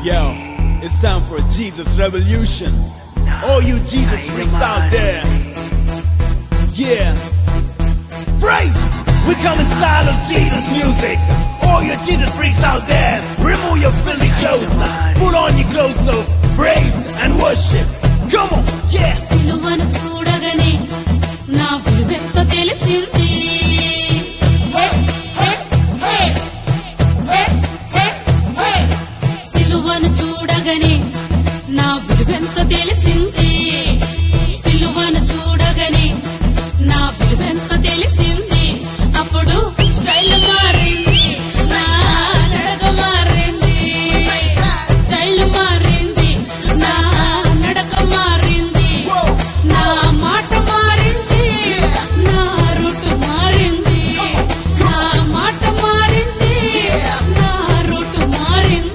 Yo, it's time for a Jesus revolution. All you Jesus freaks out there. Yeah. Praise! We come in style of Jesus music. All you Jesus freaks out there. Remove your filthy clothes. Put on your clothes of praise and worship. Come on, yes. సిలువను చూడగానే నా విలువెంత తెలిసింది. సిలువను చూడగానే నా విలువెంత తెలిసింది. సిలువను చూడగానే నా విలువెంత తెలిసింది. అప్పుడు స్టైల్ మారింది, నా నడక మారింది. స్టైల్ మారింది, నా నడక మారింది. నా మాట మారింది, నా రూట్ మారింది. నా మాట మారింది, నా రూట్ మారింది.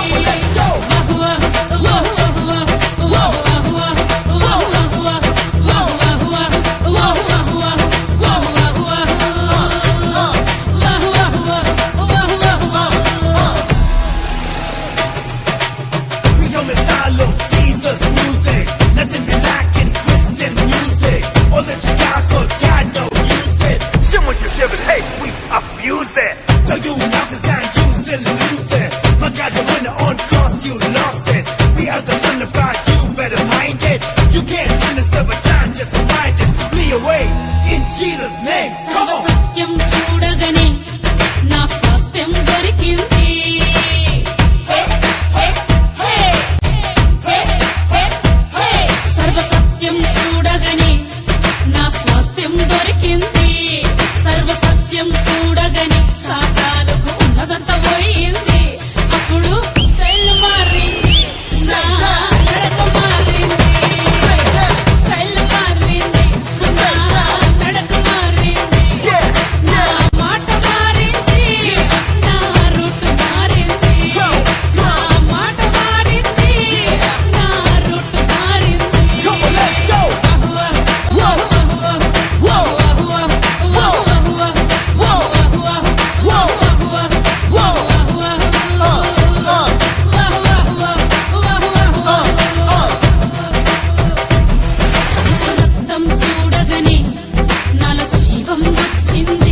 Jesus music, nothing be lacking Christian music. All that you got for God, no use it. Someone you give it, hey, we abuse it. Though you knock us down, you still lose it. My God, the winner on cross, you lost it. We are the son of God, you better mind it. You can't win us every time, just remind it. Flee away in Jesus' name. Come on. సత్యం చూడగానే నా స్వాస్థ్యం దొరికింది. సర్వసత్యం చూడగానే నా స్వాస్థ్యం దొరికింది. సర్వసత్యం చూడగానే సాతానుకు ఉన్నదంతా పోయింది. అప్పుడు స్టైల్ మారింది, నా నడక మారింది. స్టైల్ మారింది, నా నడక మారింది. నా మాట మారింది, నా రూట్ మారింది. నా మాట మారింది, నా రూట్ మారింది. Come on, let's go. రక్తం చూడగానే నాలో జీవం వచ్చింది.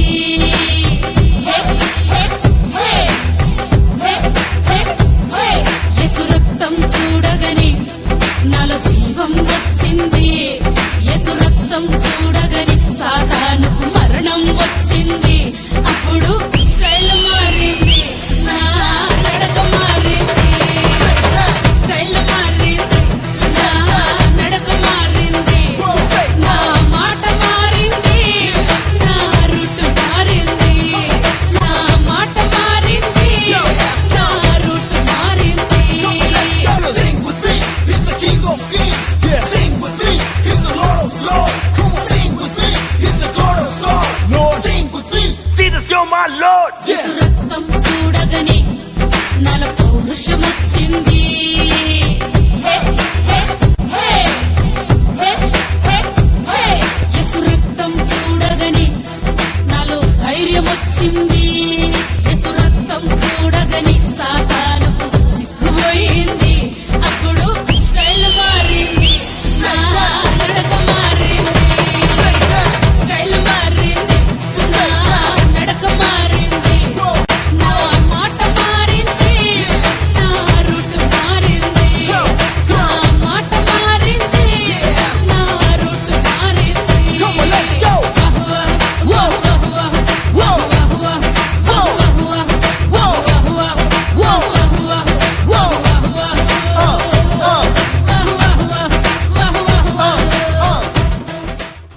యేసు రక్తం చూడగానే నాలో జీవం వచ్చింది. యేసు రక్తం చూడగానే సాతానుకు మరణం వచ్చింది. అప్పుడు స్టైల్ మారింది, నా నడక మారింది. స్టైల్ మారింది, నా నడక మారింది. నా మాట మారింది, నా రూట్ మారింది. నా మాట మారింది, నా రూట్ మారింది. Sing with me, he's the King of Kings. Yeah. Sing with me, he's the Lord of Lords. Come on, sing with me, he's the God of gods. Lord, sing with me, Jesus, you're my Lord. యేసు రక్తం చూడగానే నాలో పౌరుషం వచ్చింది.